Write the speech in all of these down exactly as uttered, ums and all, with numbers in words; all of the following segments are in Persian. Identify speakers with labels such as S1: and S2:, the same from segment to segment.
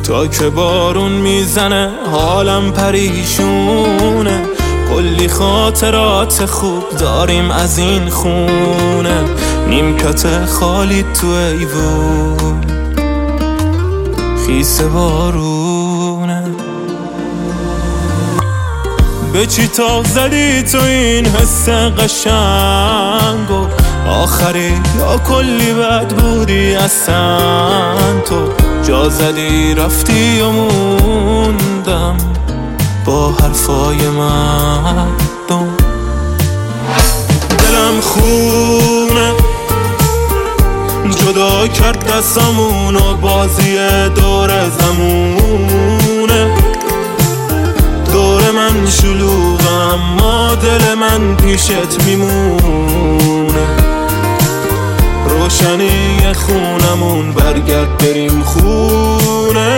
S1: تا که بارون میزنه حالم پریشونه. کلی خاطرات خوب داریم از این خونه، نیمکت خالی تو ایوون خیس بارونه. به چی تاق زدی تو این حس قشنگو؟ آخری یا کلی بد بودی اصلا؟ تو جا زدی رفتی و موندم با حرفای مردم. دلم خونه جدا کرد دستامون و بازی دور زمونه. دور من شلوغ اما دل من پیشت میمونه. روشنی خونمون برگرد بریم خونه.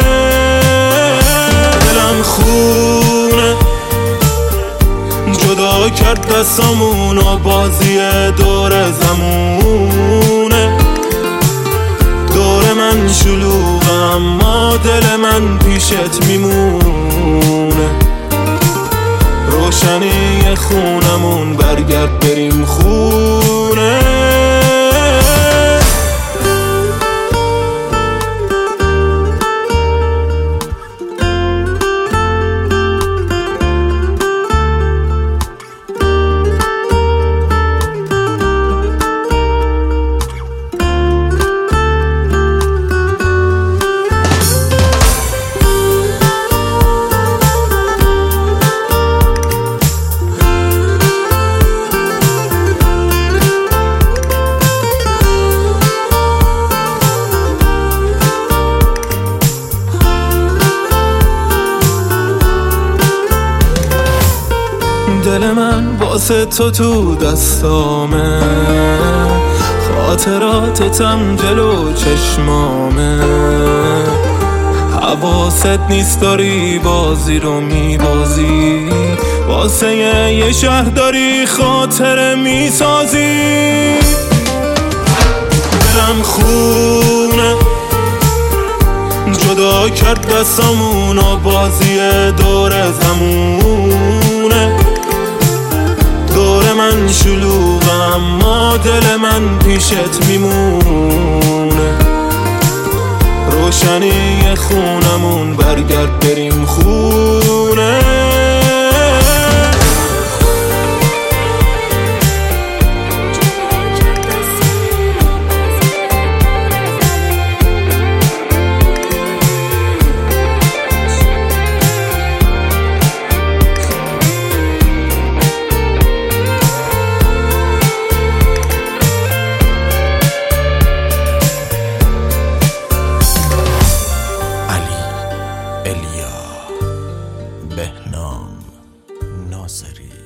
S1: دلم خونه جدا کرد دستامون و بازی دور زمونه. دور من شلوغ اما دل من پیشت میمونه. روشنی خونمون برگرد بریم خونه. دل من واسه تو تو دستامه، خاطراتتم جلو چشمامه. حواست نیست داری بازی رو میبازی، واسه یه شهر داری خاطره میسازی. دلم خونه جدا کرد دستامون و بازی دور زمونه. دور من شلوغ اما دل من پیشت میمونه. روشنی خونمون برگرد بریم خونه.
S2: بهنام ناصری.